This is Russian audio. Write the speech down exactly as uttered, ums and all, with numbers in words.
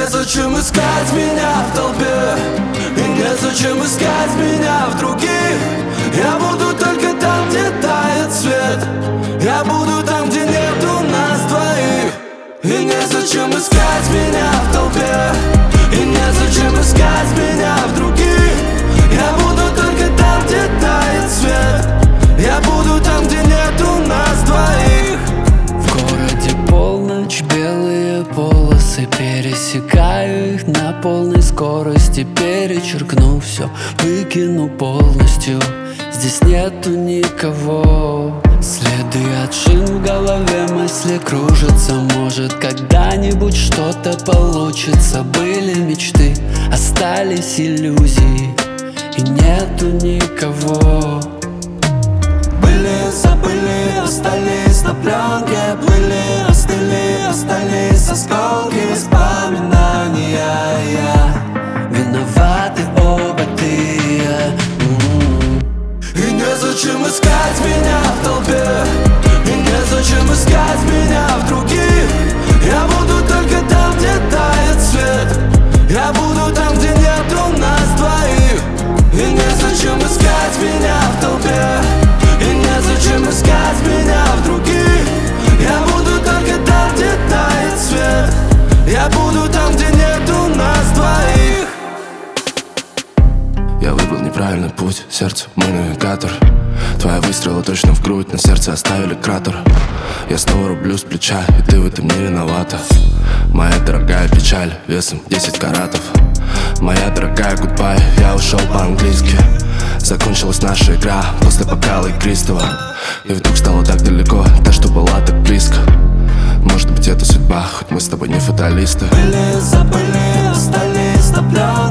незачем искать меня в толпе, и незачем искать меня в других. Я буду только там, где тает свет. Я буду там, где нету нас двоих. И незачем искать меня в толпе, и незачем искать меня в других. Я буду только там, где тает свет. Я буду там, где нету нас двоих. В городе полночь, белые полосы, пересекаю их на полной скорости. Перечеркну все, выкину полностью. Здесь нету никого. Следы от шин в голове, мысли кружатся. Может, когда-нибудь что-то получится. Были мечты, остались иллюзии, и нету никого. Были, забыли, остались на пленке. Были, остыли, остались осколки воспоминания. Виноваты оба ты и я. И незачем искать меня в толпе, и незачем искать меня в других. Я буду только там, где тает свет. Я буду там, где нету нас двоих. И незачем искать меня в толпе, и незачем искать меня в других. Я буду только там, где тает свет. Я буду там, где нету нас двоих. Я выбрал неправильный путь, сердцу мой навигатор. Твои выстрелы точно в грудь, на сердце оставили кратер. Я снова рублю с плеча, и ты в этом не виновата. Моя дорогая печаль весом десять каратов. Моя дорогая гудбай, я ушел по-английски. Закончилась наша игра после бокала игристого. И вдруг стало так далеко, та, что была так близко. Может быть, это судьба, хоть мы с тобой не фаталисты. Были, забыли, остались на пленке.